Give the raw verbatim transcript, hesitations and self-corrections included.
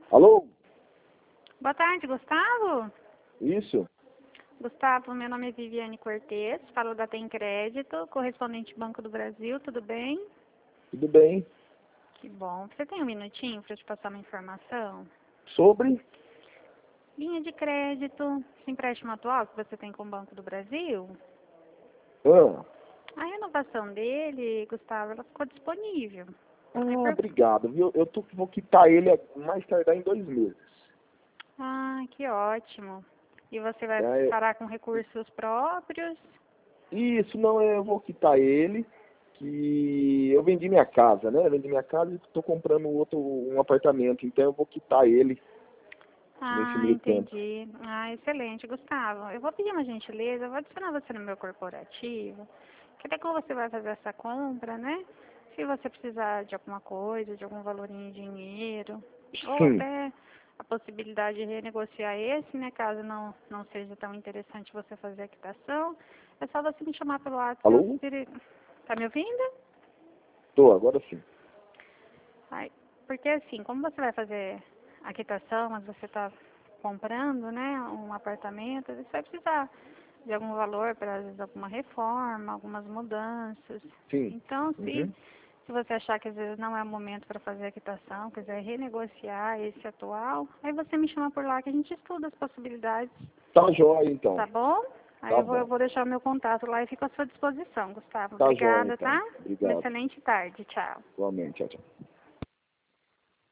Alô? Boa tarde, Gustavo. Isso? Gustavo, meu nome é Viviane Cortes, falo da Tem Crédito, correspondente Banco do Brasil, tudo bem? Tudo bem? Que bom. Você tem um minutinho para te passar uma informação? Sobre? Linha de crédito, esse empréstimo atual que você tem com o Banco do Brasil, Ah, a renovação dele, Gustavo, ela ficou disponível. ah Aí per- obrigado, viu? Eu tô, vou quitar ele mais tardar em dois meses. Ah, que ótimo. E você vai É, parar com recursos próprios? isso, não, eu vou quitar ele, que eu vendi minha casa, né? Eu vendi minha casa e estou comprando outro, um apartamento, então eu vou quitar ele nesse Ah, meio tempo. entendi. Ah, excelente, Gustavo. Eu vou pedir uma gentileza, eu vou adicionar você no meu corporativo, que até quando você vai fazer essa compra, né? Se você precisar de alguma coisa, de algum valor em dinheiro, ou Sim. até a possibilidade de renegociar esse, né? Caso não, não seja tão interessante você fazer a quitação, é só você me chamar pelo WhatsApp. Eu Alô? dire- Tá me ouvindo? Tô, agora sim. Ai, porque assim, como você vai fazer a quitação, mas você está comprando, né, um apartamento, você vai precisar de algum valor para, às vezes, alguma reforma, algumas mudanças. Sim. Então, se, Uhum. se você achar que às vezes não é o momento para fazer a quitação, quiser renegociar esse atual, aí você me chama por lá que a gente estuda as possibilidades, Tá jóia, então. tá bom? Aí Tá eu vou, eu bom. vou deixar o meu contato lá e fico à sua disposição, Gustavo. Tá jóia, Obrigada, então. tá? Uma Obrigado. excelente tarde. Tchau. Igualmente. Tchau, tchau.